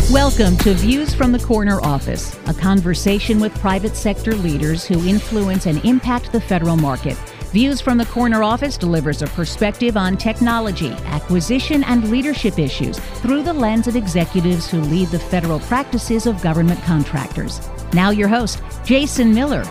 Welcome to Views from the Corner Office, a conversation with private sector leaders who influence and impact the federal market. Views from the Corner Office delivers a perspective on technology, acquisition, and leadership issues through the lens of executives who lead the federal practices of government contractors. Now your host, Jason Miller.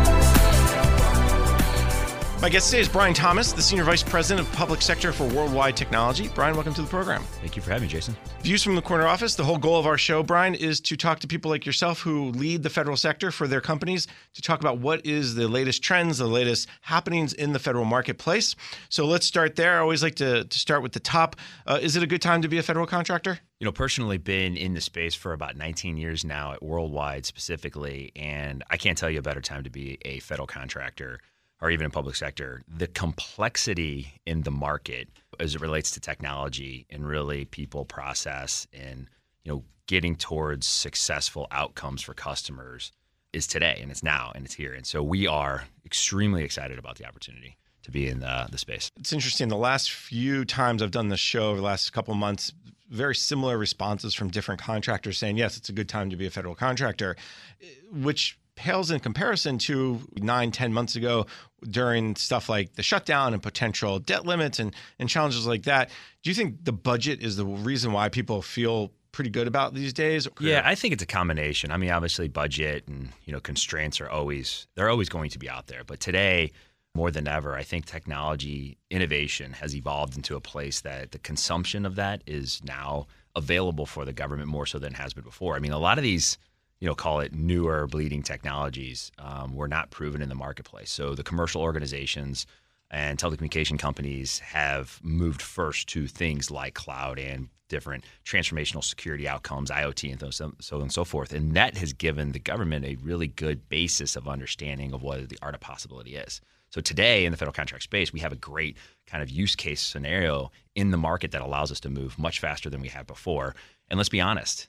My guest today is Brian Thomas, the Senior Vice President of Public Sector for Worldwide Technology. Brian, welcome to the program. Thank you for having me, Jason. Views from the Corner Office. The whole goal of our show, Brian, is to talk to people like yourself who lead the federal sector for their companies to talk about what is the latest trends, the latest happenings in the federal marketplace. So let's start there. I always like to start with the top. Is it a good time to be a federal contractor? Personally been in the space for about 19 years now at Worldwide specifically, and I can't tell you a better time to be a federal contractor or even in public sector. The complexity in the market as it relates to technology and really people, process, and getting towards successful outcomes for customers is today, and it's now, and it's here. And so we are extremely excited about the opportunity to be in the space. It's interesting. The last few times I've done this show over the last couple of months, very similar responses from different contractors saying, yes, it's a good time to be a federal contractor, which pales in comparison to 9-10 months ago during stuff like the shutdown and potential debt limits and challenges like that. Do you think the budget is the reason why people feel pretty good about these days? Yeah, I think it's a combination. I mean, obviously budget and constraints are always going to be out there. But today, more than ever, I think technology innovation has evolved into a place that the consumption of that is now available for the government more so than it has been before. I mean, a lot of these call it newer bleeding technologies, were not proven in the marketplace. So the commercial organizations and telecommunication companies have moved first to things like cloud and different transformational security outcomes, IoT, and so on and so forth. And that has given the government a really good basis of understanding of what the art of possibility is. So today in the federal contract space, we have a great kind of use case scenario in the market that allows us to move much faster than we have before. And let's be honest,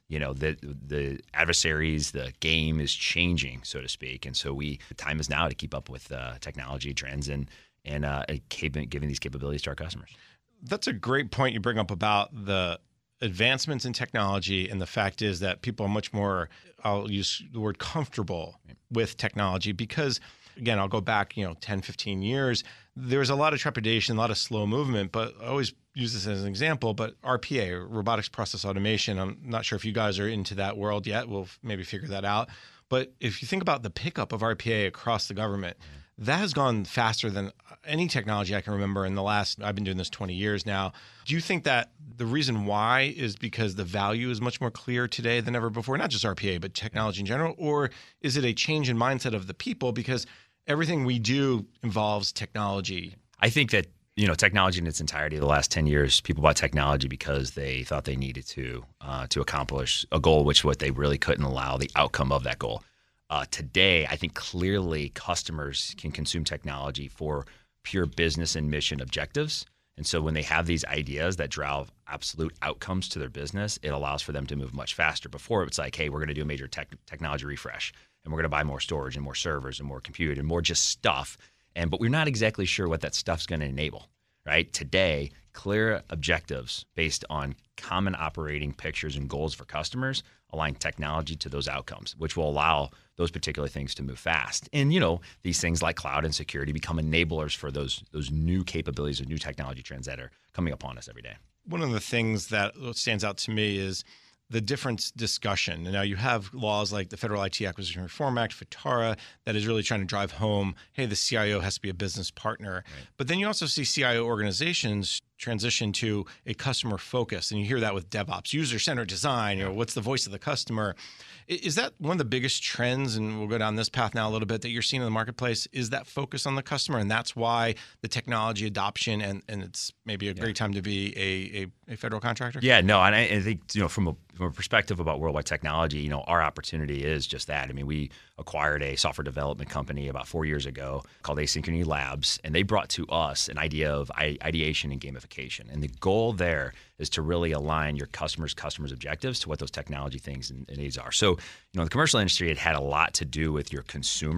the adversaries, the game is changing, so to speak. And so the time is now to keep up with technology trends and giving these capabilities to our customers. That's a great point you bring up about the advancements in technology. And the fact is that people are much more, I'll use the word comfortable with technology because, again, I'll go back, 10, 15 years. There was a lot of trepidation, a lot of slow movement, but I always use this as an example, but RPA, robotics process automation, I'm not sure if you guys are into that world yet. We'll maybe figure that out. But if you think about the pickup of RPA across the government, that has gone faster than any technology I can remember in the last, I've been doing this 20 years now. Do you think that the reason why is because the value is much more clear today than ever before, not just RPA, but technology in general? Or is it a change in mindset of the people because everything we do involves technology? I think that, technology in its entirety, the last 10 years, people bought technology because they thought they needed to accomplish a goal, which what they really couldn't allow the outcome of that goal. Today, I think clearly customers can consume technology for pure business and mission objectives. And so when they have these ideas that drive absolute outcomes to their business, it allows for them to move much faster. Before, it's like, hey, we're going to do a major technology refresh, and we're going to buy more storage and more servers and more compute and more just stuff. But we're not exactly sure what that stuff's going to enable, right? Today, clear objectives based on common operating pictures and goals for customers align technology to those outcomes, which will allow those particular things to move fast. And, these things like cloud and security become enablers for those new capabilities and new technology trends that are coming upon us every day. One of the things that stands out to me is the difference discussion. And now you have laws like the Federal IT Acquisition Reform Act, FITARA, that is really trying to drive home, hey, the CIO has to be a business partner. Right. But then you also see CIO organizations transition to a customer focus. And you hear that with DevOps, user-centered design, what's the voice of the customer? Is that one of the biggest trends, and we'll go down this path now a little bit, that you're seeing in the marketplace, is that focus on the customer? And that's why the technology adoption, and it's maybe a great time to be a federal contractor? Yeah, no, and I think, from a perspective about Worldwide Technology, our opportunity is just that. I mean, we acquired a software development company about 4 years ago called Asynchrony Labs, and they brought to us an idea of ideation and gamification. And the goal there is to really align your customers' objectives to what those technology things and needs are. So, the commercial industry had a lot to do with your consumer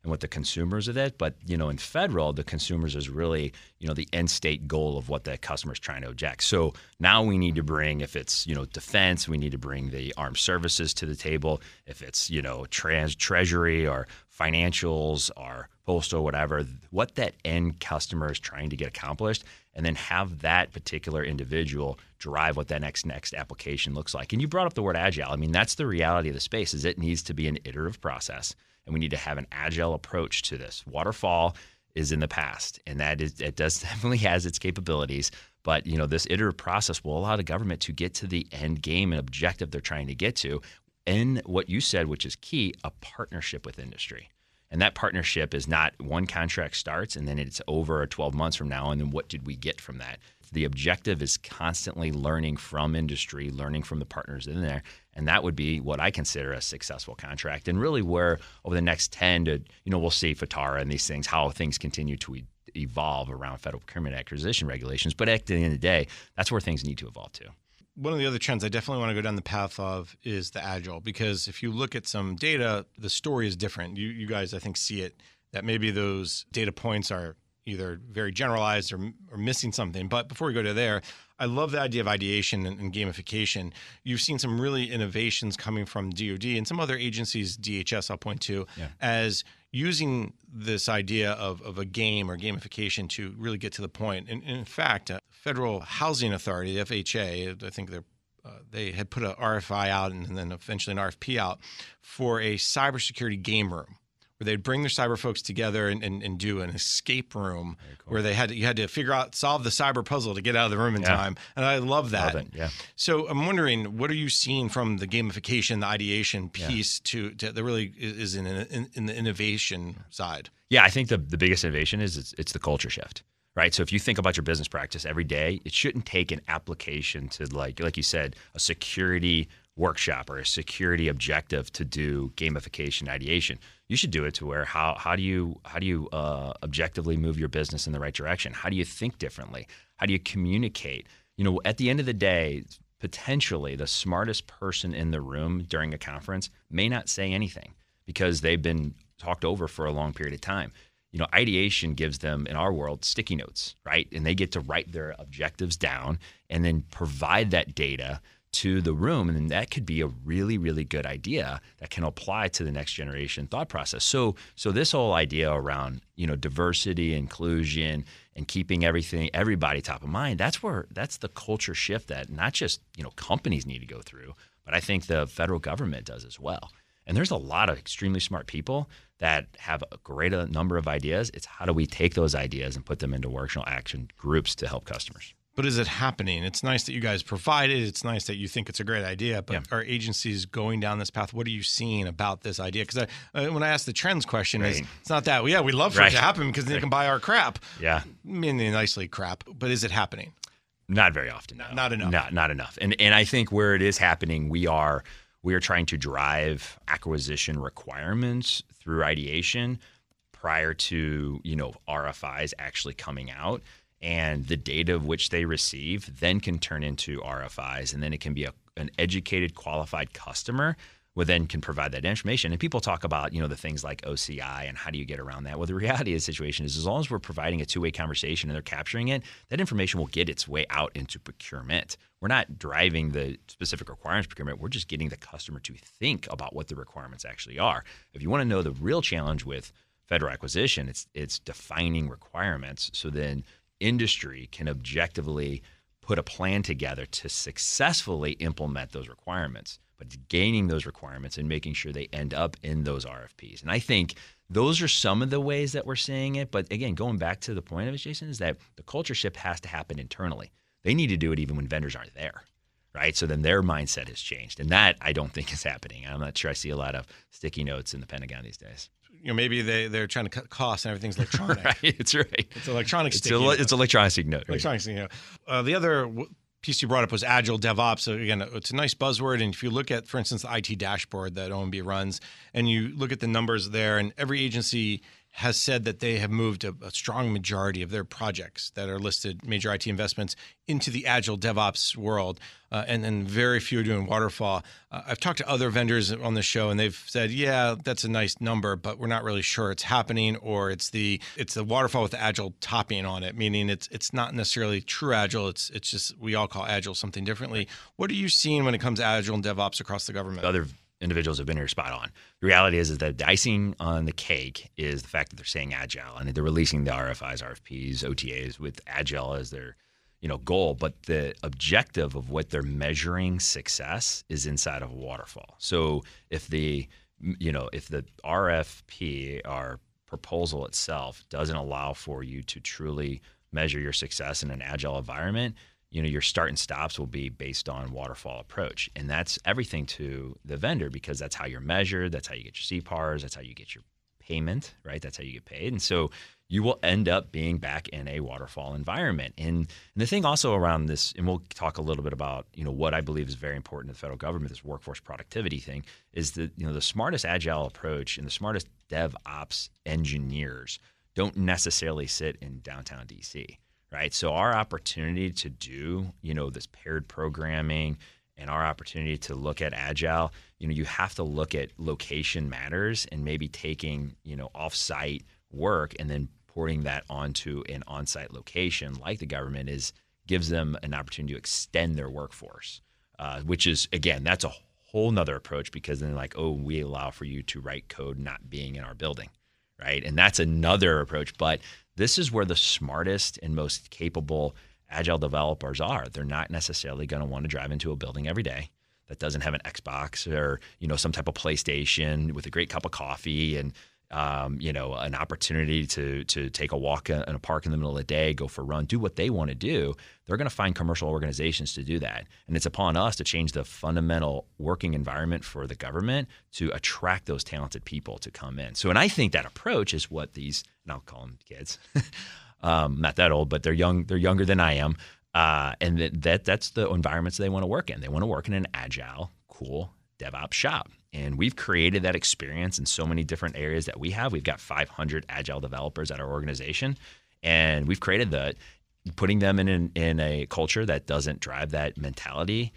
and what the consumers of it. But, in federal, the consumers is really, the end state goal of what the customer is trying to object. So now we need to bring, if it's, defense, we need to bring the armed services to the table. If it's, treasury or financials or postal, whatever, what that end customer is trying to get accomplished, and then have that particular individual drive what that next application looks like. And you brought up the word agile. I mean, that's the reality of the space, is it needs to be an iterative process, and we need to have an agile approach to this. Waterfall is in the past, and it does definitely has its capabilities. But, this iterative process will allow the government to get to the end game and objective they're trying to get to. And what you said, which is key, a partnership with industry. And that partnership is not one contract starts and then it's over 12 months from now, and then what did we get from that? The objective is constantly learning from industry, learning from the partners in there, and that would be what I consider a successful contract. And really where over the next 10 to, we'll see FTARA and these things, how things continue to evolve around federal procurement acquisition regulations. But at the end of the day, that's where things need to evolve to. One of the other trends I definitely want to go down the path of is the agile, because if you look at some data, the story is different. You guys, I think, see it, that maybe those data points are either very generalized or missing something. But before we go to there, I love the idea of ideation and gamification. You've seen some really innovations coming from DoD and some other agencies, DHS I'll point to, as using this idea of a game or gamification to really get to the point. And in fact, Federal Housing Authority, the FHA, I think they had put an RFI out and then eventually an RFP out for a cybersecurity game room, where they'd bring their cyber folks together and do an escape room where you had to solve the cyber puzzle to get out of the room in time. And I love that. Love it. Yeah. So I'm wondering, what are you seeing from the gamification, the ideation piece to that really is in the innovation side? Yeah, I think the biggest innovation is it's the culture shift. Right. So if you think about your business practice every day, it shouldn't take an application to like you said, a security workshop or a security objective to do gamification ideation. You should do it to where how do you objectively move your business in the right direction? How do you think differently? How do you communicate? At the end of the day, potentially the smartest person in the room during a conference may not say anything because they've been talked over for a long period of time. Ideation gives them, in our world, sticky notes, right? And they get to write their objectives down and then provide that data to the room. And then that could be a really, really good idea that can apply to the next generation thought process. So this whole idea around, diversity, inclusion, and keeping everybody top of mind, that's the culture shift that not just, companies need to go through, but I think the federal government does as well. And there's a lot of extremely smart people that have a great number of ideas. It's how do we take those ideas and put them into workable action groups to help customers. But is it happening? It's nice that you guys provide it. It's nice that you think it's a great idea. But are agencies going down this path? What are you seeing about this idea? Because when I ask the trends question, it's not that. We love for it to happen because they can buy our crap. Yeah, meaning nicely crap. But is it happening? Not very often. Not enough. Not enough. And I think where it is happening, we are trying to drive acquisition requirements through ideation prior to, RFIs actually coming out. And the data of which they receive then can turn into RFIs. And then it can be an educated, qualified customer who then can provide that information. And people talk about, the things like OCI and how do you get around that? Well, the reality of the situation is as long as we're providing a two-way conversation and they're capturing it, that information will get its way out into procurement. We're not driving the specific requirements procurement. We're just getting the customer to think about what the requirements actually are. If you want to know the real challenge with federal acquisition, it's defining requirements so then industry can objectively put a plan together to successfully implement those requirements, but gaining those requirements and making sure they end up in those RFPs. And I think those are some of the ways that we're seeing it. But again, going back to the point of it, Jason, is that the culture shift has to happen internally. They need to do it even when vendors aren't there, right? So then their mindset has changed. And that I don't think is happening. I'm not sure I see a lot of sticky notes in the Pentagon these days. Maybe they're trying to cut costs and everything's electronic. Right, it's right. It's electronic sticky note. It's electronic sticky note. Electronic sticky note. The other piece you brought up was Agile DevOps. So again, it's a nice buzzword. And if you look at, for instance, the IT dashboard that OMB runs, and you look at the numbers there, and every agency has said that they have moved a strong majority of their projects that are listed, major IT investments, into the Agile DevOps world, and then very few are doing waterfall. I've talked to other vendors on the show, and they've said, yeah, that's a nice number, but we're not really sure it's happening, or it's the waterfall with the Agile topping on it, meaning it's not necessarily true Agile. It's just, we all call Agile something differently. What are you seeing when it comes to Agile and DevOps across the government? Other individuals have been here spot on. The reality is that the icing on the cake is the fact that they're saying Agile, and they're releasing the RFIs, RFPs, OTAs with Agile as their goal. But the objective of what they're measuring success is inside of a waterfall. So if the RFP or proposal itself doesn't allow for you to truly measure your success in an Agile environment, your start and stops will be based on waterfall approach. And that's everything to the vendor, because that's how you're measured. That's how you get your CPARs. That's how you get your payment, right? That's how you get paid. And so you will end up being back in a waterfall environment. And the thing also around this, and we'll talk a little bit about, what I believe is very important to the federal government, this workforce productivity thing, is that, the smartest Agile approach and the smartest DevOps engineers don't necessarily sit in downtown DC. Right. So our opportunity to do, this paired programming and our opportunity to look at Agile, you have to look at location matters, and maybe taking, offsite work and then porting that onto an on-site location like the government gives them an opportunity to extend their workforce, which is, again, that's a whole nother approach, because then we allow for you to write code not being in our building. Right. And that's another approach. But this is where the smartest and most capable Agile developers are. They're not necessarily going to want to drive into a building every day that doesn't have an Xbox or, some type of PlayStation with a great cup of coffee and, an opportunity to take a walk in a park in the middle of the day, go for a run, do what they want to do. They're going to find commercial organizations to do that. And it's upon us to change the fundamental working environment for the government to attract those talented people to come in. So, and I think that approach is what these, and I'll call them kids, not that old, but they're younger than I am. And that's the environments they want to work in. They want to work in an Agile, cool DevOps shop. And we've created that experience in so many different areas that we have. We've got 500 Agile developers at our organization, and we've created that, putting them in a culture that doesn't drive that mentality.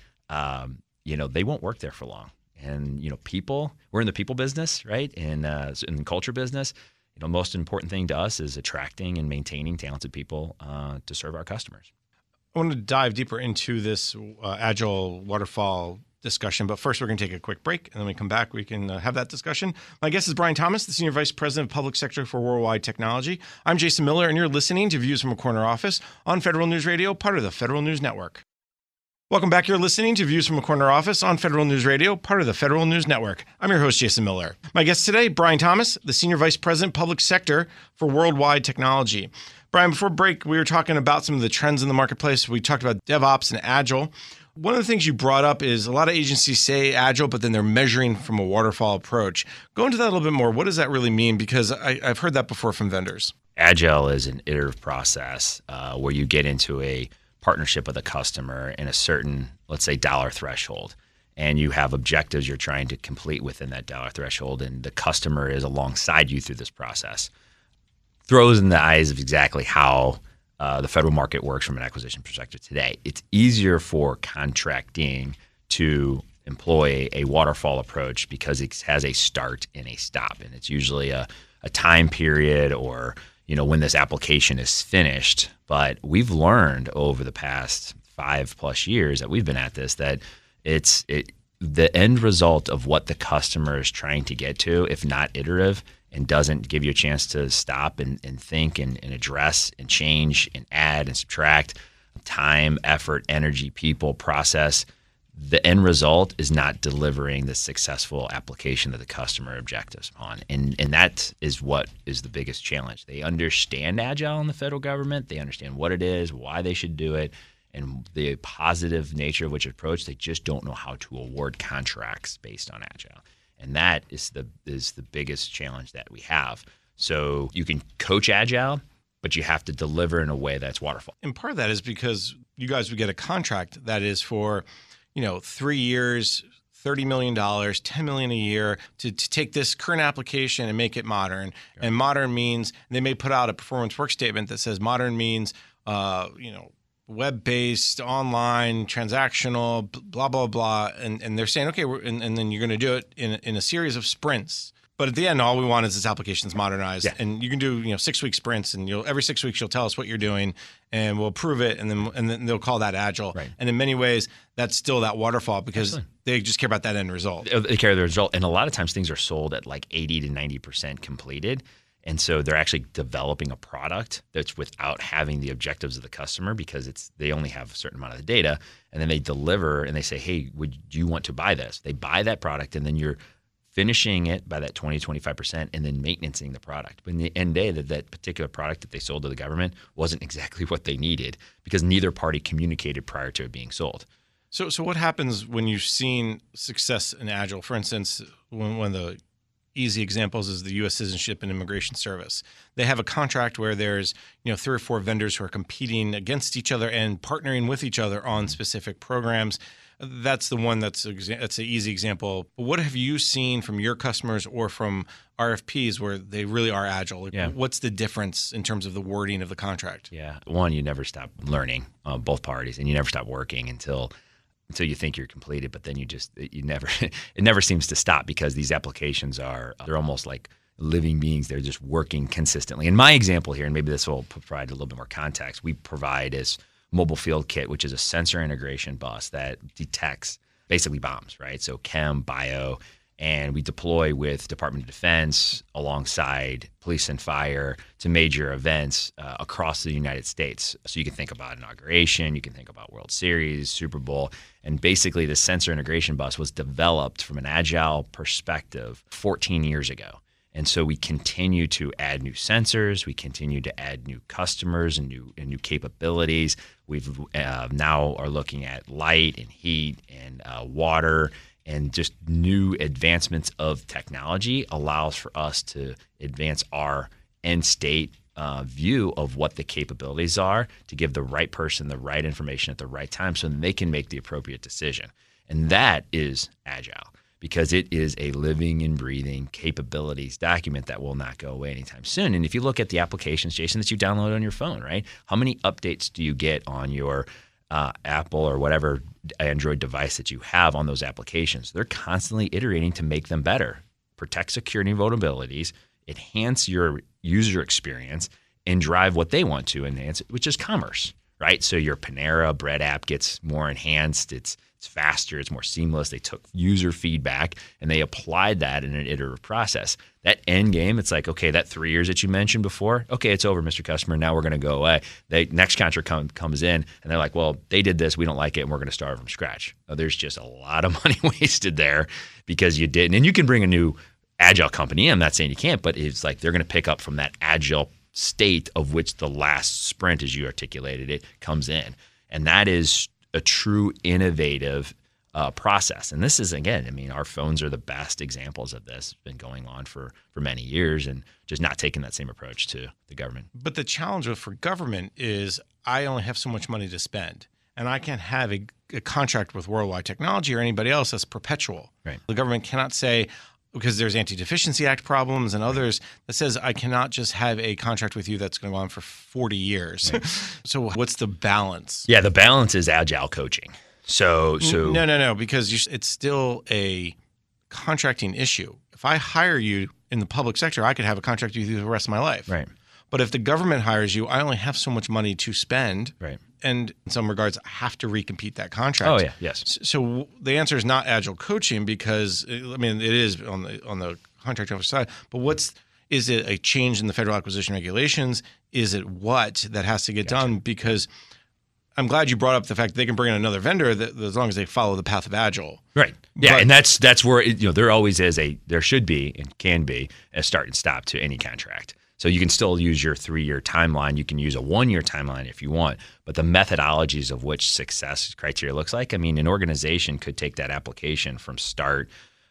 They won't work there for long. And people, we're in the people business, right? And in the culture business, the most important thing to us is attracting and maintaining talented people to serve our customers. I want to dive deeper into this Agile waterfall discussion, but first we're going to take a quick break, and then when we come back, we can have that discussion. My guest is Brian Thomas, the Senior Vice President of Public Sector for Worldwide Technology. I'm Jason Miller, and you're listening to Views from a Corner Office on Federal News Radio, part of the Federal News Network. Welcome back. You're listening to Views from a Corner Office on Federal News Radio, part of the Federal News Network. I'm your host, Jason Miller. My guest today, Brian Thomas, the Senior Vice President, Public Sector for Worldwide Technology. Brian, before break, we were talking about some of the trends in the marketplace. We talked about DevOps and Agile. One of the things you brought up is a lot of agencies say Agile, but then they're measuring from a waterfall approach. Go into that a little bit more. What does that really mean? Because I've heard that before from vendors. Agile is an iterative process where you get into a partnership with a customer in a certain, let's say, dollar threshold. And you have objectives you're trying to complete within that dollar threshold, and the customer is alongside you through this process. Throws in the eyes of exactly how the federal market works from an acquisition perspective today. It's easier for contracting to employ a waterfall approach because it has a start and a stop, and it's usually a time period or when this application is finished. But we've learned over the past 5+ years that we've been at this that the end result of what the customer is trying to get to, if not iterative, and doesn't give you a chance to stop and think and address and change and add and subtract time, effort, energy, people, process, the end result is not delivering the successful application that the customer objectives on. And that is what is the biggest challenge. They understand Agile in the federal government. They understand what it is, why they should do it, and the positive nature of which approach. They just don't know how to award contracts based on Agile. And that is the biggest challenge that we have. So you can coach Agile, but you have to deliver in a way that's waterfall. And part of that is because you guys would get a contract that is for 3 years, $30 million, $10 million a year to take this current application and make it modern. Sure. And modern means they may put out a performance work statement that says modern means, web-based, online, transactional, blah, blah, blah. And they're saying, okay, and then you're going to do it in a series of sprints. But at the end, all we want is this application's modernized. Yeah. And you can do 6-week sprints, and every 6 weeks you'll tell us what you're doing, and we'll approve it, and then they'll call that agile. Right. And in many ways, that's still that waterfall because they just care about that end result. They care about the result, and a lot of times things are sold at like 80 to 90% completed. And so they're actually developing a product that's without having the objectives of the customer because they only have a certain amount of the data. And then they deliver and they say, hey, would you want to buy this? They buy that product, and then you're finishing it by that 20, 25%, and then maintaining the product. But in the end day, that particular product that they sold to the government wasn't exactly what they needed because neither party communicated prior to it being sold. So what happens when you've seen success in Agile? For instance, one of the easy examples is the U.S. Citizenship and Immigration Service. They have a contract where there's 3 or 4 vendors who are competing against each other and partnering with each other on specific programs. That's the one that's an easy example. But what have you seen from your customers or from RFPs where they really are agile? What's the difference in terms of the wording of the contract? Yeah. One, you never stop learning, both parties, and you never stop working until you think you're completed. But then it never seems to stop because these applications they're almost like living beings. They're just working consistently. In my example here, and maybe this will provide a little bit more context, we provide as Mobile Field Kit, which is a sensor integration bus that detects basically bombs, right? So chem, bio, and we deploy with Department of Defense alongside police and fire to major events across the United States. So you can think about inauguration, you can think about World Series, Super Bowl, and basically the sensor integration bus was developed from an agile perspective 14 years ago. And so we continue to add new sensors. We continue to add new customers and new capabilities. We've now are looking at light and heat and water, and just new advancements of technology allows for us to advance our end state view of what the capabilities are to give the right person the right information at the right time so that they can make the appropriate decision. And that is agile, because it is a living and breathing capabilities document that will not go away anytime soon. And if you look at the applications, Jason, that you download on your phone, right? How many updates do you get on your Apple or whatever Android device that you have on those applications? They're constantly iterating to make them better, protect security vulnerabilities, enhance your user experience, and drive what they want to enhance, which is commerce, right? So your Panera Bread app gets more enhanced. It's faster, it's more seamless. They took user feedback and they applied that in an iterative process. That end game, it's like, okay, that 3 years that you mentioned before, okay, it's over, Mr. Customer. Now we're going to go away. The next contract comes in and they're like, well, they did this, we don't like it, and we're going to start from scratch. There's just a lot of money wasted there because you didn't. And you can bring a new agile company in. I'm not saying you can't, but it's like they're going to pick up from that agile state of which the last sprint, as you articulated it, comes in. And that is a true innovative process. And this is, again, I mean, our phones are the best examples of this. It's been going on for many years and just not taking that same approach to the government. But the challenge for government is I only have so much money to spend. And I can't have a contract with Worldwide Technology or anybody else that's perpetual. Right. The government cannot say, because there's Anti-Deficiency Act problems and others, that says I cannot just have a contract with you that's going to go on for 40 years. Right. So what's the balance? Yeah, the balance is agile coaching. So No, because it's still a contracting issue. If I hire you in the public sector, I could have a contract with you the rest of my life. Right. But if the government hires you, I only have so much money to spend. Right. And in some regards, I have to recompete that contract. Oh, yeah. Yes. So the answer is not agile coaching because, I mean, it is on the contract officer side. But is it a change in the federal acquisition regulations? Is it what that has to get done? Because I'm glad you brought up the fact that they can bring in another vendor as long as they follow the path of agile. Right. Yeah, and that's where there always is there should be and can be a start and stop to any contract. So you can still use your 3-year timeline. You can use a 1-year timeline if you want. But the methodologies of which success criteria looks like, I mean, an organization could take that application from start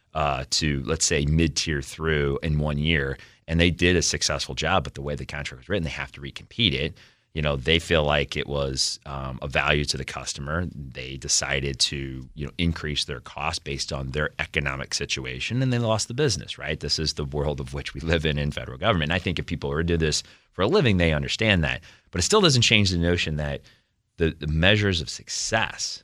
to, let's say, mid-tier through in 1 year, and they did a successful job. But the way the contract was written, they have to recompete it. they feel like it was a value to the customer. They decided to, increase their cost based on their economic situation, and they lost the business, right? This is the world of which we live in federal government. And I think if people were to do this for a living, they understand that. But it still doesn't change the notion that the measures of success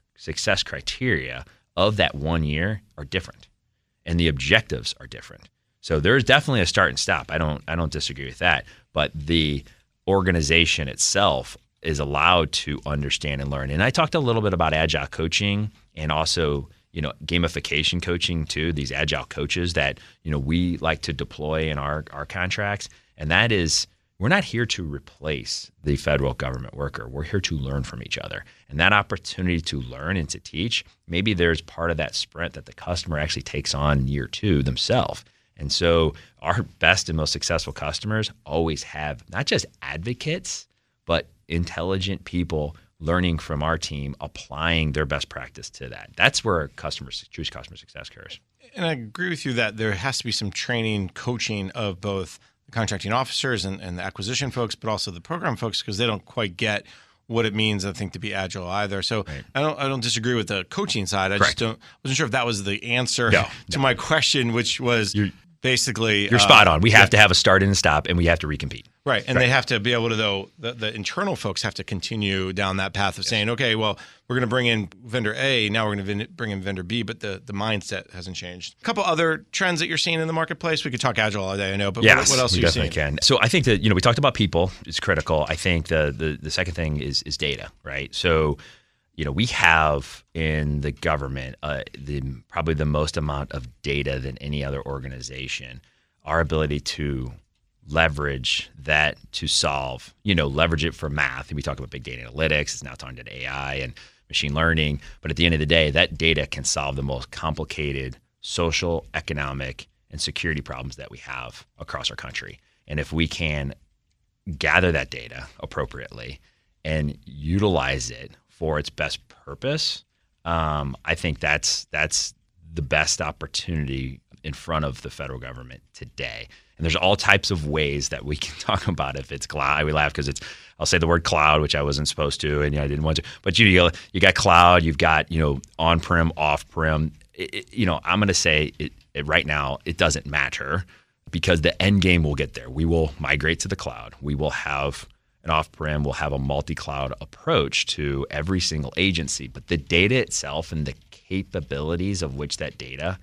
criteria of that 1 year are different, and the objectives are different. So there's definitely a start and stop. I don't disagree with that. But the organization itself is allowed to understand and learn. And I talked a little bit about agile coaching and also, gamification coaching too, these agile coaches that, we like to deploy in our contracts. And that is, we're not here to replace the federal government worker. We're here to learn from each other. And that opportunity to learn and to teach, maybe there's part of that sprint that the customer actually takes on in year 2 themselves. And so our best and most successful customers always have not just advocates, but intelligent people learning from our team, applying their best practice to that. That's where true customer success occurs. And I agree with you that there has to be some training, coaching of both the contracting officers and the acquisition folks, but also the program folks, because they don't quite get what it means, I think, to be agile either. So right. I don't disagree with the coaching side. I Correct. just wasn't sure if that was the answer to my question, which was basically you're spot on. We have to have a start and a stop, and we have to recompete. Right. And they have to be able to, though, the internal folks have to continue down that path of saying, okay, well, we're going to bring in vendor A, now we're going to bring in vendor B, but the mindset hasn't changed. A couple other trends that you're seeing in the marketplace. We could talk agile all day, I know, but yes, what else are you seeing? Definitely can. So I think that, we talked about people. It's critical. I think the second thing is data, right? So, we have in the government probably the most amount of data than any other organization. Our ability to leverage that to solve, leverage it for math. And we talk about big data analytics. It's now turned into AI and machine learning. But at the end of the day, that data can solve the most complicated social, economic, and security problems that we have across our country. And if we can gather that data appropriately and utilize it for its best purpose, I think that's the best opportunity in front of the federal government today. And there's all types of ways that we can talk about if it's cloud. We laugh because I'll say the word cloud, which I wasn't supposed to, and I didn't want to. But you got cloud, you've got on-prem, off-prem. I'm going to say it right now, it doesn't matter because the end game will get there. We will migrate to the cloud. We will have an off-prem, we'll have a multi-cloud approach to every single agency. But the data itself and the capabilities of which that data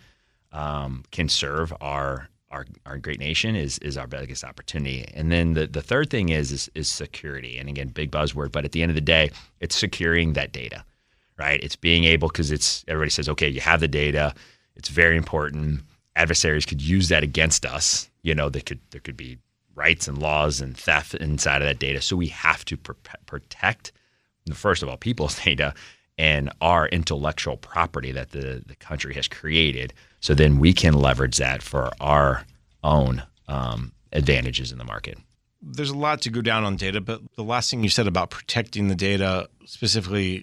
can serve our great nation is our biggest opportunity. And then the third thing is security. And again, big buzzword, but at the end of the day, it's securing that data, right? It's being able, because everybody says, okay, you have the data. It's very important. Adversaries could use that against us. There could be rights and laws and theft inside of that data. So we have to protect, first of all, people's data and our intellectual property that the country has created. So then we can leverage that for our own advantages in the market. There's a lot to go down on data, but the last thing you said about protecting the data, specifically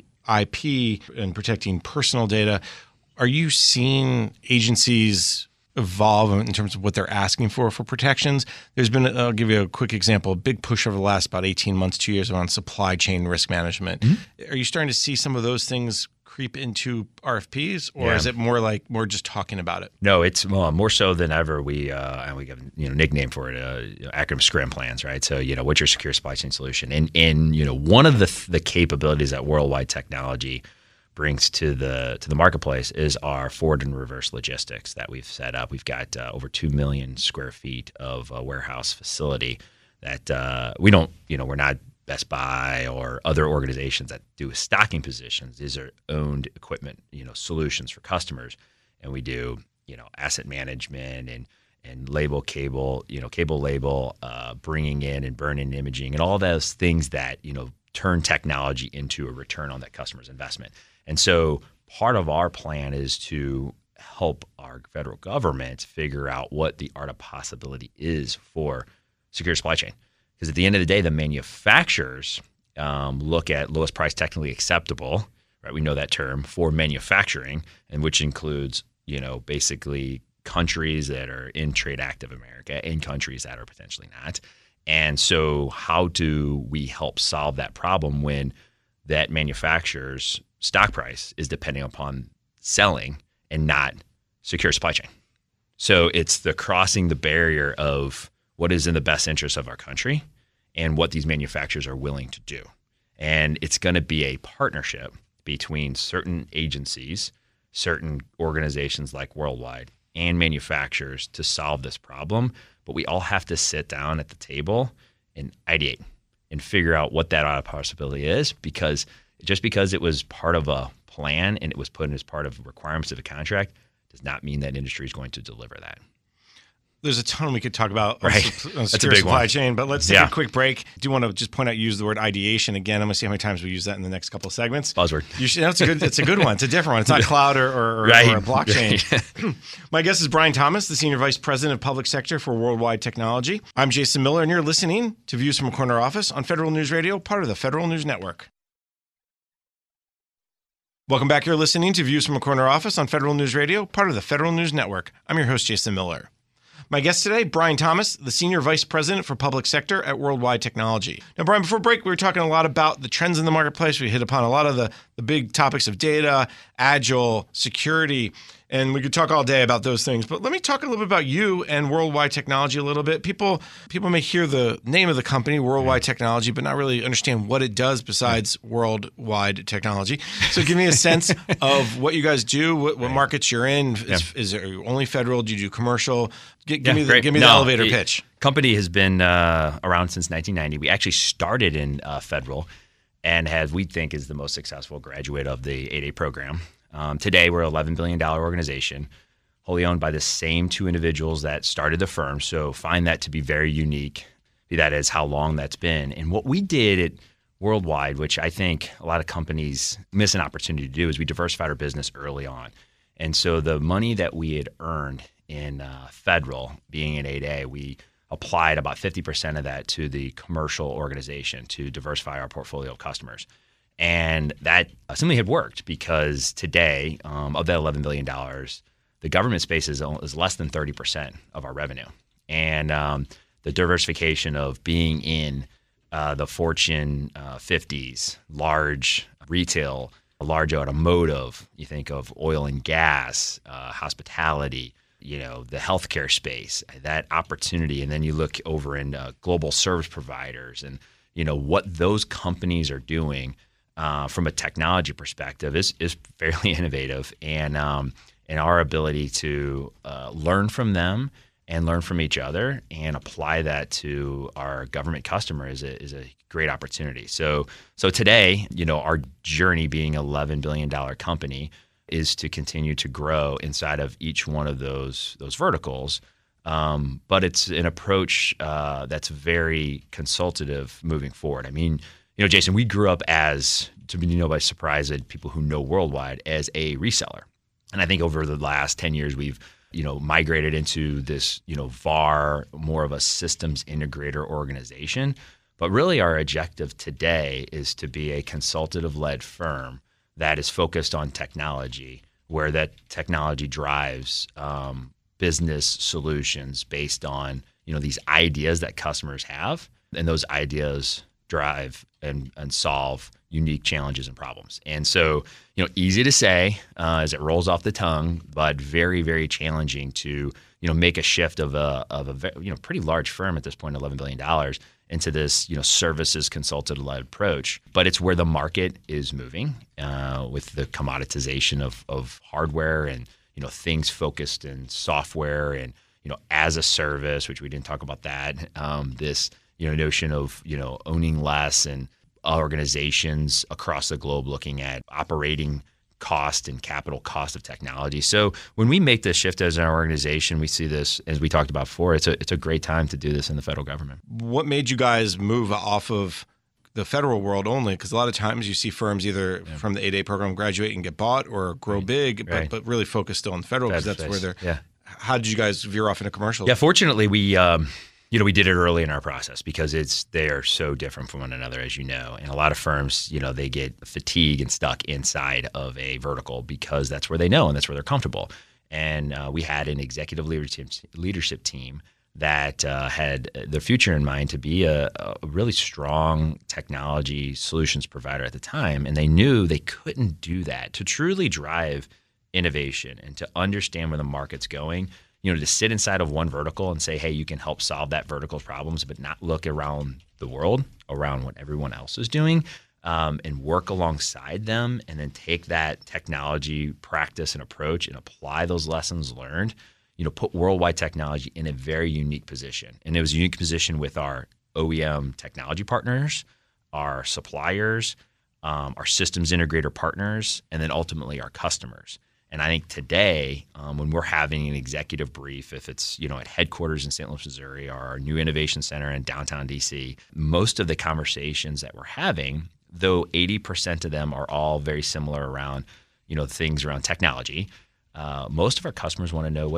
IP and protecting personal data, are you seeing agencies evolve in terms of what they're asking for protections? There's been, I'll give you a quick example, a big push over the last about 18 months, 2 years around supply chain risk management. Mm-hmm. Are you starting to see some of those things creep into RFPs, or is it more just talking about it? No, it's more so than ever. We have nickname for it, acronym SCRM plans, right? So what's your secure supply chain solution? And one of the capabilities that Worldwide Technology brings to the marketplace is our forward and reverse logistics that we've set up. We've got over 2 million square feet of a warehouse facility that we don't, we're not Best Buy or other organizations that do stocking positions. These are owned equipment, solutions for customers. And we do, asset management and label cable, cable label, bringing in and burn-in imaging and all those things that, turn technology into a return on that customer's investment. And so part of our plan is to help our federal government figure out what the art of possibility is for secure supply chain. Because at the end of the day, the manufacturers look at lowest price technically acceptable, right? We know that term for manufacturing, and which includes, basically countries that are in trade active America and countries that are potentially not. And so how do we help solve that problem when that manufacturer's stock price is depending upon selling and not secure supply chain? So it's the crossing the barrier of what is in the best interest of our country and what these manufacturers are willing to do. And it's going to be a partnership between certain agencies, certain organizations like Worldwide, and manufacturers to solve this problem. But we all have to sit down at the table and ideate and figure out what that possibility is, because just because it was part of a plan and it was put in as part of requirements of a contract does not mean that industry is going to deliver that. There's a ton we could talk about on That's secure a big supply one. chain, but let's take a quick break. I do want to just point out, use the word ideation again. I'm going to see how many times we use that in the next couple of segments. Buzzword. It's a good one. It's a different one. It's not cloud or a blockchain. My guest is Brian Thomas, the Senior Vice President of Public Sector for Worldwide Technology. I'm Jason Miller, and you're listening to Views from a Corner Office on Federal News Radio, part of the Federal News Network. Welcome back. You're listening to Views from a Corner Office on Federal News Radio, part of the Federal News Network. I'm your host, Jason Miller. My guest today, Brian Thomas, the Senior Vice President for Public Sector at Worldwide Technology. Now, Brian, before break, we were talking a lot about the trends in the marketplace. We hit upon a lot of the big topics of data, agile, security, and we could talk all day about those things. But let me talk a little bit about you and Worldwide Technology a little bit. People may hear the name of the company, Worldwide Technology, but not really understand what it does besides Worldwide Technology. So give me a sense of what you guys do, what markets you're in. Is it only federal? Do you do commercial? Give me the elevator pitch. Company has been around since 1990. We actually started in federal and we think is the most successful graduate of the 8A program. Today, we're an $11 billion organization, wholly owned by the same two individuals that started the firm. So find that to be very unique. That is how long that's been. And what we did at Worldwide, which I think a lot of companies miss an opportunity to do, is we diversified our business early on. And so the money that we had earned in federal, being in 8A, we applied about 50% of that to the commercial organization to diversify our portfolio of customers. And that simply had worked because today, of that $11 billion, the government space is less than 30% of our revenue. And the diversification of being in the Fortune 50s, large retail, large automotive, you think of oil and gas, hospitality, the healthcare space, that opportunity. And then you look over in global service providers and, what those companies are doing from a technology perspective is fairly innovative, and our ability to learn from them and learn from each other and apply that to our government customer is a great opportunity. So today, our journey being an $11 billion company is to continue to grow inside of each one of those verticals. But it's an approach that's very consultative moving forward. I mean, Jason, we grew up by surprise at people who know Worldwide as a reseller. And I think over the last 10 years, we've, migrated into this, VAR, more of a systems integrator organization. But really our objective today is to be a consultative-led firm that is focused on technology, where that technology drives business solutions based on, these ideas that customers have. And those ideas drive and solve unique challenges and problems. And so, easy to say as it rolls off the tongue, but very, very challenging to, make a shift of a pretty large firm at this point, $11 billion, into this, services consultative-led approach. But it's where the market is moving with the commoditization of hardware and, things focused in software and, as a service, which we didn't talk about that, this notion of, owning less, and organizations across the globe looking at operating cost and capital cost of technology. So when we make this shift as an organization, we see this, as we talked about before, it's a great time to do this in the federal government. What made you guys move off of the federal world only? Because a lot of times you see firms either from the 8A program graduate and get bought or grow big, but really focus still on federal because that's where they're. Yeah. How did you guys veer off into commercial? Yeah, fortunately, we we did it early in our process because they are so different from one another, as you know. And a lot of firms, they get fatigued and stuck inside of a vertical because that's where they know and that's where they're comfortable. And we had an executive leadership team that had the future in mind to be a really strong technology solutions provider at the time. And they knew they couldn't do that to truly drive innovation and to understand where the market's going, to sit inside of one vertical and say, hey, you can help solve that vertical's problems, but not look around the world, around what everyone else is doing, and work alongside them, and then take that technology practice and approach and apply those lessons learned, put Worldwide Technology in a very unique position. And it was a unique position with our OEM technology partners, our suppliers, our systems integrator partners, and then ultimately our customers. And I think today, when we're having an executive brief, if it's at headquarters in St. Louis, Missouri, or our new innovation center in downtown DC, most of the conversations that we're having, though 80% of them are all very similar around things around technology, most of our customers want to know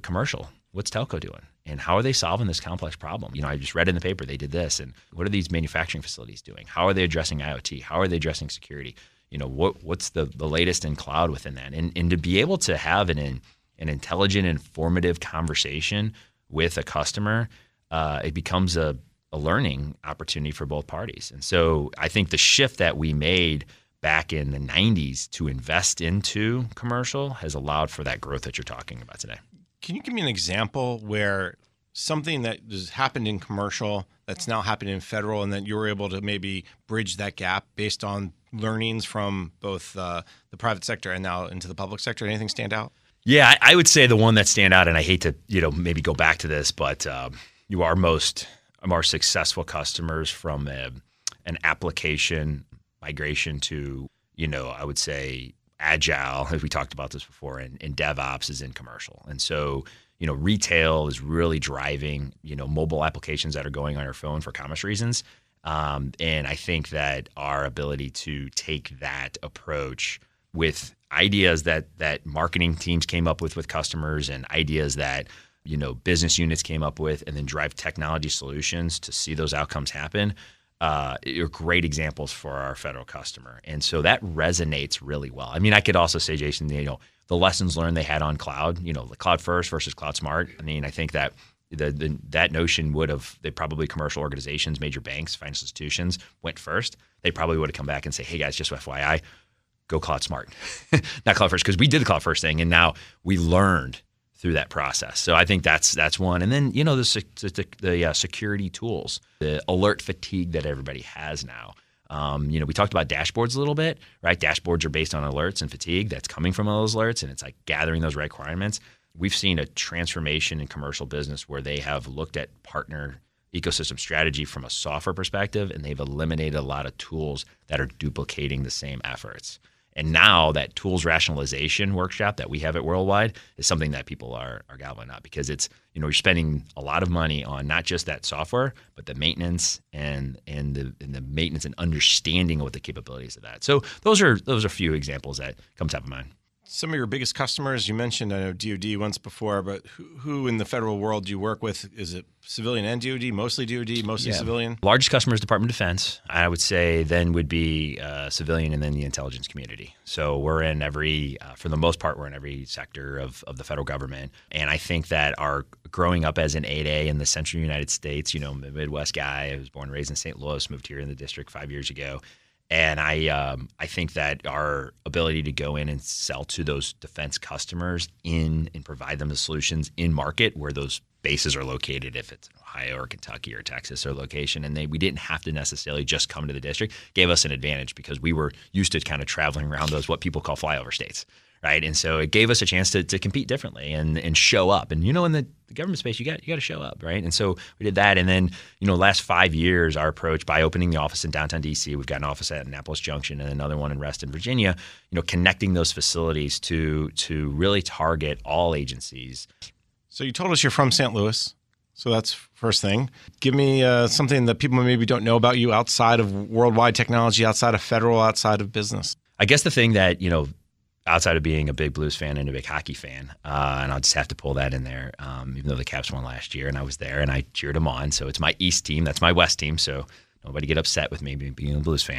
what's telco doing and how are they solving this complex problem. I just read in the paper they did this, and what are these manufacturing facilities doing? How are they addressing IoT? How are they addressing security? What's the latest in cloud within that? And to be able to have an intelligent, informative conversation with a customer, it becomes a learning opportunity for both parties. And so I think the shift that we made back in the 90s to invest into commercial has allowed for that growth that you're talking about today. Can you give me an example where something that has happened in commercial that's now happening in federal, and that you were able to maybe bridge that gap based on learnings from both the private sector and now into the public sector? Anything stand out? Yeah, I would say the one that stand out, and I hate to maybe go back to this, but our most successful customers from an application migration to, I would say agile, as we talked about this before, and DevOps is in commercial. And so, retail is really driving, mobile applications that are going on your phone for commerce reasons. And I think that our ability to take that approach with ideas that marketing teams came up with customers, and ideas that business units came up with, and then drive technology solutions to see those outcomes happen, are great examples for our federal customer. And so that resonates really well. I mean, I could also say, Jason, the lessons learned they had on cloud, the cloud first versus cloud smart. I mean, I think that that notion they probably commercial organizations, major banks, financial institutions went first. They probably would have come back and say, hey guys, just FYI, go cloud smart, not cloud first, because we did the cloud first thing, and now we learned through that process. So I think that's one. And then the security tools, the alert fatigue that everybody has now. We talked about dashboards a little bit, right? Dashboards are based on alerts and fatigue that's coming from those alerts, and it's like gathering those requirements. We've seen a transformation in commercial business where they have looked at partner ecosystem strategy from a software perspective, and they've eliminated a lot of tools that are duplicating the same efforts. And now that tools rationalization workshop that we have at Worldwide is something that people are gobbling up, because it's, you're spending a lot of money on not just that software, but the maintenance and the maintenance and understanding of what the capabilities of that. So those are a few examples that come top of mind. Some of your biggest customers, you mentioned, I know DoD once before, but who in the federal world do you work with? Is it civilian and DoD, mostly civilian? Largest customer is Department of Defense. I would say then would be civilian, and then the intelligence community. So we're in for the most part, we're in every sector of the federal government. And I think that our growing up as an 8A in the central United States, the Midwest guy, I was born and raised in St. Louis, moved here in the district 5 years ago. And I think that our ability to go in and sell to those defense customers and provide them the solutions in market where those bases are located, if it's Ohio or Kentucky or Texas or location, and we didn't have to necessarily just come to the district, gave us an advantage because we were used to kind of traveling around those what people call flyover states. Right. And so it gave us a chance to compete differently and show up. And, in the government space, you got to show up. Right. And so we did that. And then, last 5 years, our approach by opening the office in downtown DC, we've got an office at Annapolis Junction and another one in Reston, Virginia, connecting those facilities to really target all agencies. So you told us you're from St. Louis. So that's first thing. Give me something that people maybe don't know about you outside of Worldwide Technology, outside of federal, outside of business. I guess the thing that, outside of being a big Blues fan and a big hockey fan, and I'll just have to pull that in there, even though the Caps won last year and I was there and I cheered them on. So it's my East team. That's my West team. So nobody get upset with me being a Blues fan.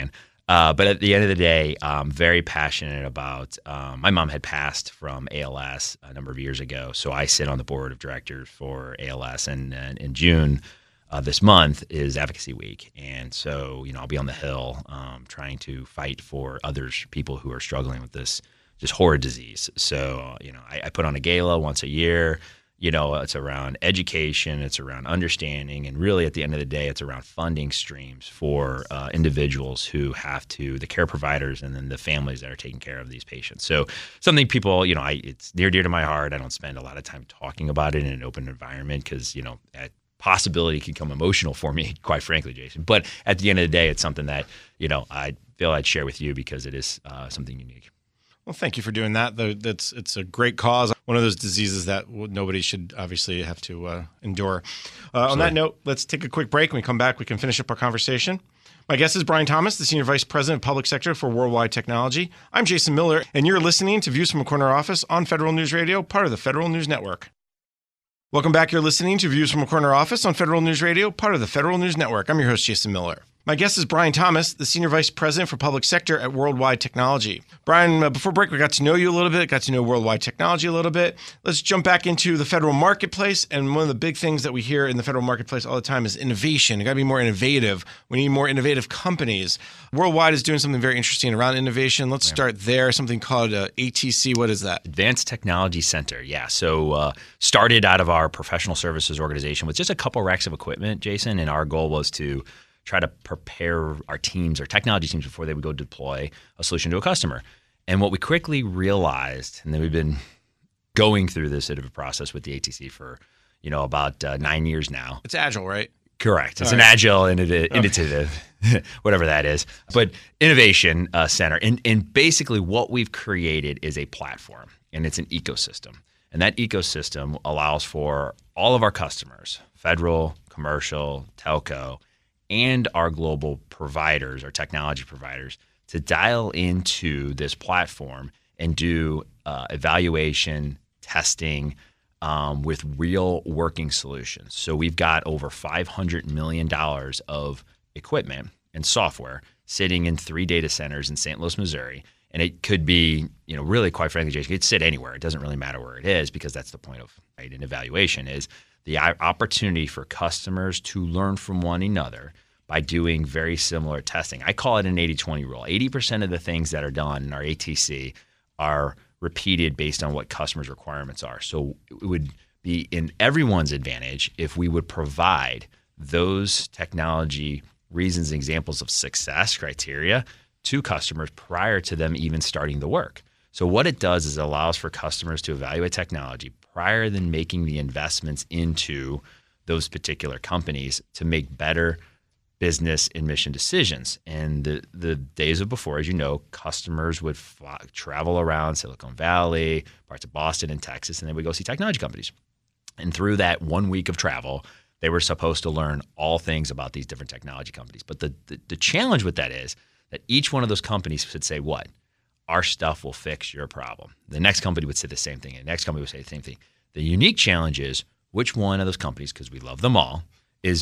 But at the end of the day, I'm very passionate about. My mom had passed from ALS a number of years ago, so I sit on the board of directors for ALS, and in June this month is Advocacy Week, and so I'll be on the Hill trying to fight for people who are struggling with this just horrid disease. So I put on a gala once a year. It's around education, it's around understanding, and really at the end of the day, it's around funding streams for individuals who have to, the care providers and then the families that are taking care of these patients. So something people, it's near dear to my heart. I don't spend a lot of time talking about it in an open environment because, at possibility can become emotional for me, quite frankly, Jason. But at the end of the day, it's something that, I feel I'd share with you because it is something unique. Well, thank you for doing that. It's a great cause. One of those diseases that nobody should obviously have to endure. On that note, let's take a quick break. When we come back, we can finish up our conversation. My guest is Brian Thomas, the Senior Vice President of Public Sector for Worldwide Technology. I'm Jason Miller, and you're listening to Views from a Corner Office on Federal News Radio, part of the Federal News Network. Welcome back. You're listening to Views from a Corner Office on Federal News Radio, part of the Federal News Network. I'm your host, Jason Miller. My guest is Brian Thomas, the Senior Vice President for Public Sector at Worldwide Technology. Brian, before break, we got to know you a little bit, got to know Worldwide Technology a little bit. Let's jump back into the federal marketplace. And one of the big things that we hear in the federal marketplace all the time is innovation. You got to be more innovative. We need more innovative companies. Worldwide is doing something very interesting around innovation. Let's start there. Something called ATC. What is that? Advanced Technology Center. Yeah. So started out of our professional services organization with just a couple racks of equipment, Jason, and our goal was to try to prepare our teams, our technology teams, before they would go deploy a solution to a customer. And what we quickly realized, and then we've been going through this iterative process with the ATC for, about 9 years now. It's agile, right? Correct. It's an agile, innovative, whatever that is. But innovation center. And basically what we've created is a platform, and it's an ecosystem. And that ecosystem allows for all of our customers, federal, commercial, telco, and our global providers, our technology providers, to dial into this platform and do evaluation, testing with real working solutions. So we've got over $500 million of equipment and software sitting in 3 data centers in St. Louis, Missouri. And it could be, really quite frankly, Jason, it could sit anywhere. It doesn't really matter where it is because that's the point of an evaluation is the opportunity for customers to learn from one another by doing very similar testing. I call it an 80-20 rule. 80% of the things that are done in our ATC are repeated based on what customers' requirements are. So it would be in everyone's advantage if we would provide those technology reasons and examples of success criteria to customers prior to them even starting the work. So what it does is it allows for customers to evaluate technology prior than making the investments into those particular companies to make better business and mission decisions. And the days of before, as you know, customers would travel around Silicon Valley, parts of Boston and Texas, and they would go see technology companies. And through that 1 week of travel, they were supposed to learn all things about these different technology companies. But the challenge with that is that each one of those companies would say, what? Our stuff will fix your problem. The next company would say the same thing, and the next company would say the same thing. The unique challenge is which one of those companies, because we love them all, is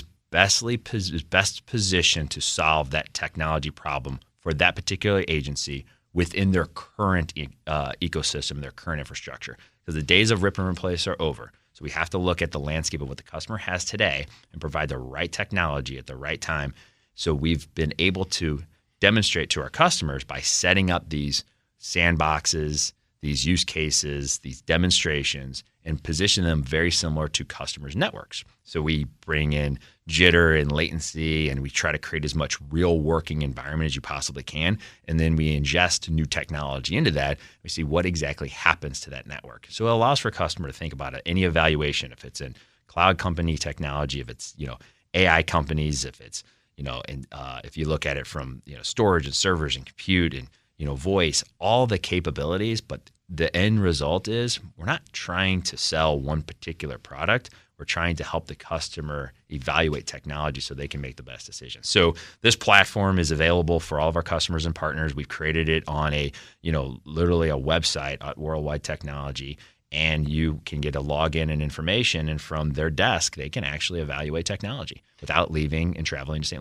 best positioned to solve that technology problem for that particular agency within their current ecosystem, their current infrastructure. Because the days of rip and replace are over. So we have to look at the landscape of what the customer has today and provide the right technology at the right time. So we've been able to demonstrate to our customers by setting up these sandboxes, these use cases, these demonstrations, and position them very similar to customers' networks. So we bring in jitter and latency, and we try to create as much real working environment as you possibly can. And then we ingest new technology into that. We see what exactly happens to that network. So it allows for a customer to think about it. Any evaluation, if it's in cloud company technology, if it's AI companies, if it's and if you look at it from storage and servers and compute and voice, all the capabilities, but the end result is we're not trying to sell one particular product. We're trying to help the customer evaluate technology so they can make the best decision. So this platform is available for all of our customers and partners. We've created it on literally a website at Worldwide Technology, and you can get a login and information, and from their desk, they can actually evaluate technology without leaving and traveling to St. Louis.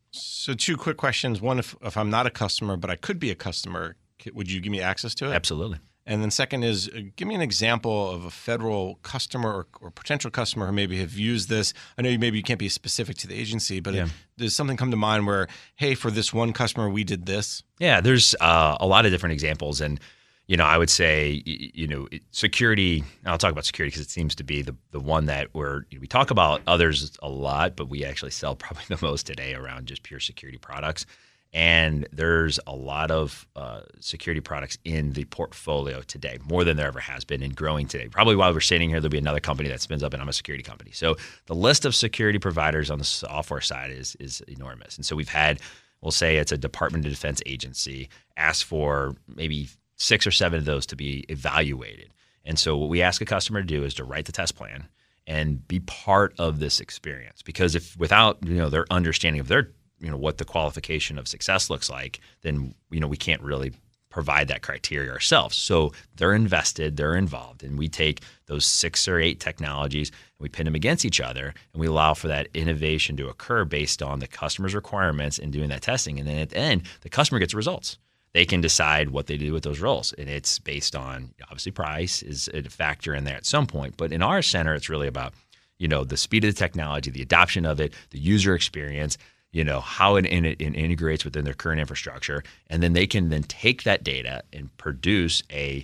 So 2 quick questions. One, if I'm not a customer, but I could be a customer, would you give me access to it? Absolutely. And then second is, give me an example of a federal customer or potential customer who maybe have used this. I know maybe you can't be specific to the agency, but does something come to mind where, hey, for this one customer, we did this? Yeah, there's a lot of different examples. And, I would say, security, I'll talk about security because it seems to be the one that we talk about others a lot, but we actually sell probably the most today around just pure security products. And there's a lot of security products in the portfolio today, more than there ever has been, and growing today. Probably while we're sitting here, there'll be another company that spins up, and I'm a security company. So the list of security providers on the software side is enormous. And so we've had, we'll say it's a Department of Defense agency, ask for maybe 6 or 7 of those to be evaluated. And so what we ask a customer to do is to write the test plan and be part of this experience. Because if without their understanding of their what the qualification of success looks like, then, we can't really provide that criteria ourselves. So they're invested, they're involved, and we take those 6 or 8 technologies and we pin them against each other, and we allow for that innovation to occur based on the customer's requirements and doing that testing. And then at the end, the customer gets results. They can decide what they do with those roles. And it's based on, obviously, price is a factor in there at some point. But in our center, it's really about, the speed of the technology, the adoption of it, the user experience, how it integrates within their current infrastructure. And then they can then take that data and produce a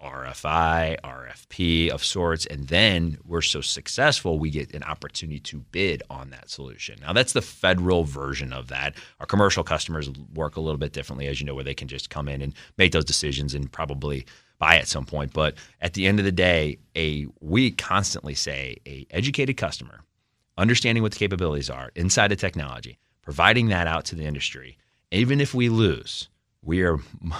RFI, RFP of sorts. And then we're so successful, we get an opportunity to bid on that solution. Now, that's the federal version of that. Our commercial customers work a little bit differently, as you know, where they can just come in and make those decisions and probably buy at some point. But at the end of the day, we constantly say a educated customer, understanding what the capabilities are inside of technology, providing that out to the industry, even if we lose, we're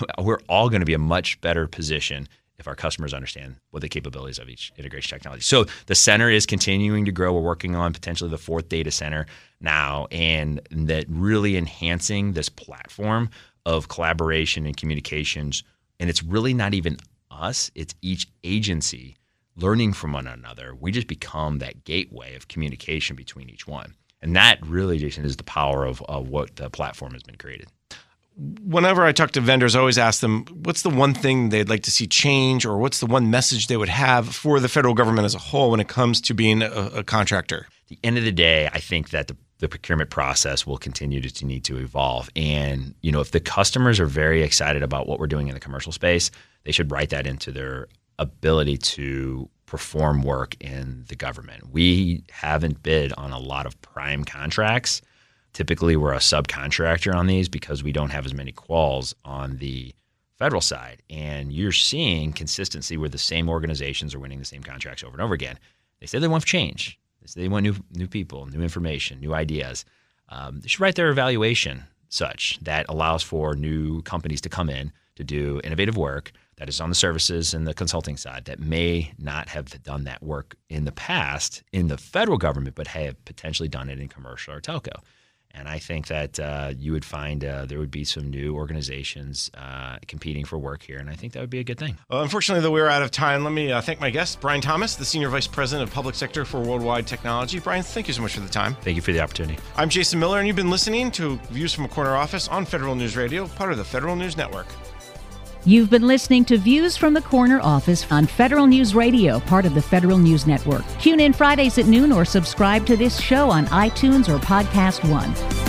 all going to be a much better position if our customers understand what the capabilities of each integration technology. So the center is continuing to grow. We're working on potentially the 4th data center now, and that really enhancing this platform of collaboration and communications. And it's really not even us, it's each agency learning from one another. We just become that gateway of communication between each one. And that really, Jason, is the power of what the platform has been created. Whenever I talk to vendors, I always ask them, what's the one thing they'd like to see change, or what's the one message they would have for the federal government as a whole when it comes to being a contractor? At the end of the day, I think that the procurement process will continue to need to evolve. And, if the customers are very excited about what we're doing in the commercial space, they should write that into their ability to perform work in the government. We haven't bid on a lot of prime contracts. Typically, we're a subcontractor on these because we don't have as many quals on the federal side. And you're seeing consistency where the same organizations are winning the same contracts over and over again. They say they want change. They say they want new people, new information, new ideas. They should write their evaluation such that allows for new companies to come in to do innovative work that is on the services and the consulting side that may not have done that work in the past in the federal government, but have potentially done it in commercial or telco. And I think that you would find there would be some new organizations competing for work here, and I think that would be a good thing. Well, unfortunately, though, we're out of time. Let me thank my guest, Brian Thomas, the Senior Vice President of Public Sector for Worldwide Technology. Brian, thank you so much for the time. Thank you for the opportunity. I'm Jason Miller, and you've been listening to Views from a Corner Office on Federal News Radio, part of the Federal News Network. You've been listening to Views from the Corner Office on Federal News Radio, part of the Federal News Network. Tune in Fridays at noon or subscribe to this show on iTunes or Podcast One.